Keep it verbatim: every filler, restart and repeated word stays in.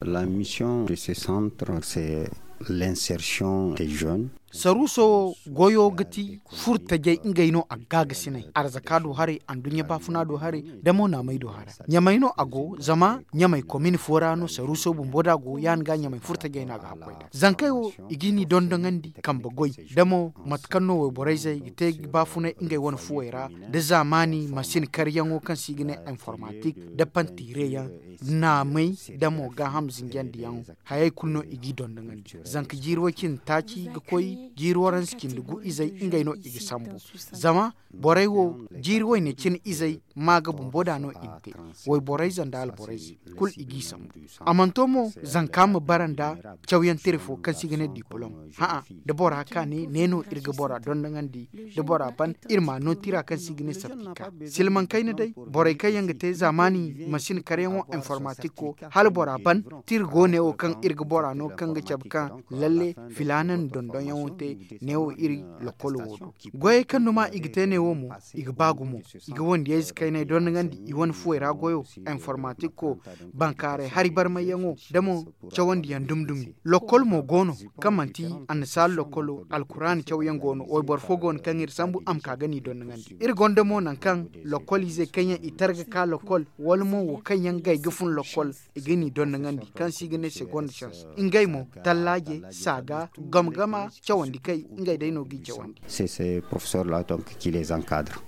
La mission de ce centre, c'est l'insertion des jeunes. Saruso goyo gati furta jai ingaino a gaga sinai arzakado hare an dunya bafunado hare damo na mai do hara nyamaino ago zama nyamai komini forano saruso bumboda go yan ga nyamai furta jai na ga hakoida zankayo igini dondongandi kamba goy damo matkanno we boraizai ite bafuna ingai won fuera da zamani masin karyango kan sigine informatique da pantireya na mai damo ga hamzin jandiyan hayai kunno igi dondongandi zanka jirwakin taci ga koy jirwaran skin dugu izai ingai no igi sambu zama borai wo jirwai ne cin izai maga bumboda no inte wai borai zandal borai kul igi sambu amantomo zankam baranda chawyan tirfo kan sigane diplom ha da bora ka ne neno irga bora don dangandi da bora ban irma no tira kan sigane certificat silman kai ne dai borai kai yanga te zamani machine karenwo informatiko hal bora ban tirgo ne o kan irga bora no kan ga chabka lalle filanan dondon yawonte newo iri lokolo wodo goye kan numa igite ne womo iga bagumo iga wondi yes kayne don ngandi i won fuera goyo informatique ko bankare hari barma yango damo chawandi yan dumdum lokol mo gono kamanti an sal lokolo alquran chaw yangono o bor fogon kangir sambu am ka gani don ngandi ir gonde mo nan kan lokolize kanya itarga ka lokol wolmo wo kanyan gay gufun lokol igini don ngandi kan sigene second chance ingay mo tallaje saga gamgama chawandi kai ingay dayno gi chawandi c'est ces professeurs là donc qui les encadrent.